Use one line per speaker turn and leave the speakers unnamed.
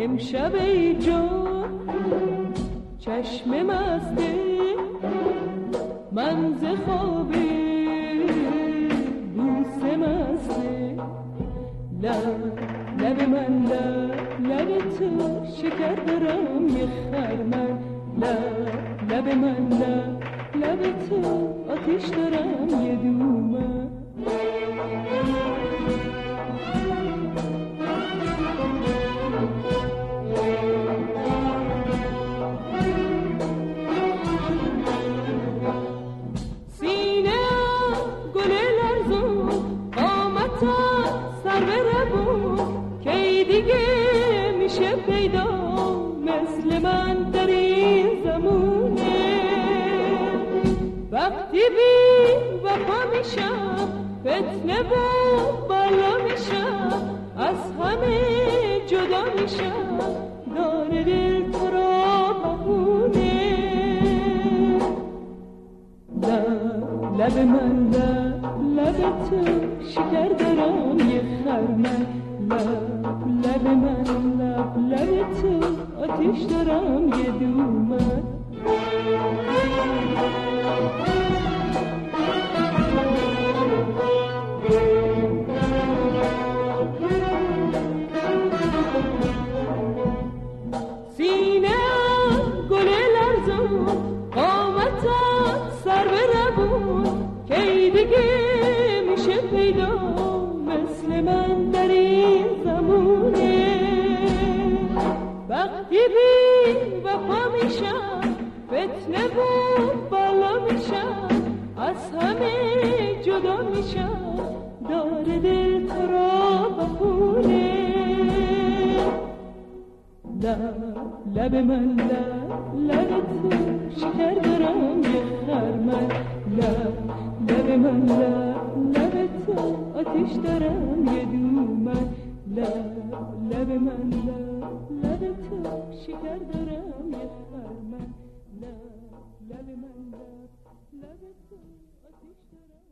امشب ای جان چشم مسته من ز خواب بوسه مسته لب من لب تو شکر دارم یه خرمن لب من لب تو آتیش دارم یه دومن وقتی بی وفا میشم فتنه و بالا میشم از همه جدا میشم دار دل تو را بهونه لب من لب تو شکر دارم یه خرمن لب من لب تو آتیش دارم یه دومن میشه پیدا مثل من در این زمونه وقتی بی وفا میشم فتنه و بالا میشم از همه جدا میشم دار دل تو را بخونه لب من لب تو شکر دارم یه خرمن لب من لب تو آتیش دارم یه دومن لب من لب تو شکر دارم یه خرمن لب من لب تو آتیش دارم